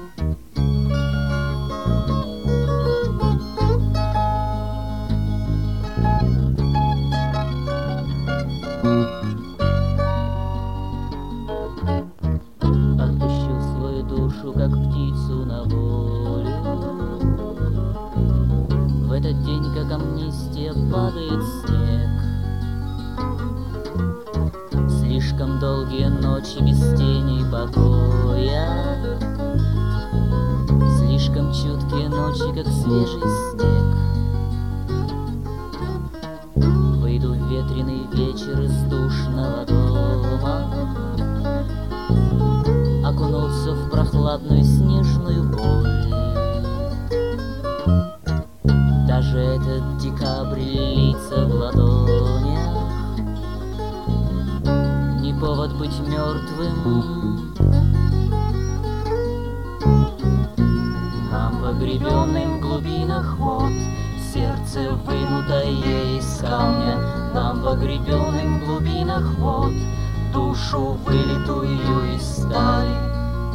Отпущу свою душу, как птицу, на волю. В этот день, как амнистия, падает снег. Слишком долгие ночи без тени покоя, слишком чуткие ночи, как свежий снег. Выйду в ветреный вечер из душного дома, окунуться в прохладную снежную боль. Даже этот декабрь льется в ладонях, не повод быть мертвым. Нам, погребенным в глубинах вод, сердце вынутое из камня. Нам, погребенным в глубинах вод, душу вылитую из стали.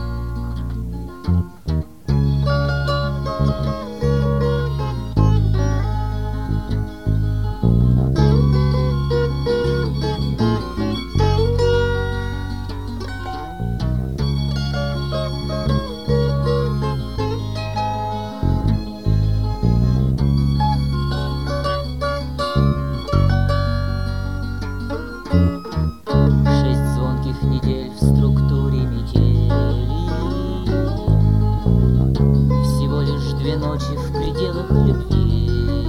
Недель в структуре метели, всего лишь 2 ночи в пределах любви.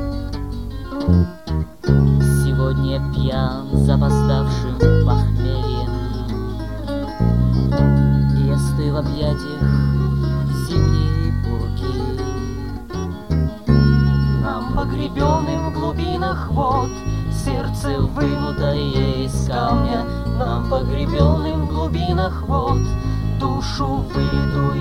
Сегодня я пьян запоздавшим похмельем, и я стою в объятиях зимней пурги. Нам, погребенным в глубинах вод, сердце вынутое из камня. Нам, погребенным в глубинах вод, душу вылитую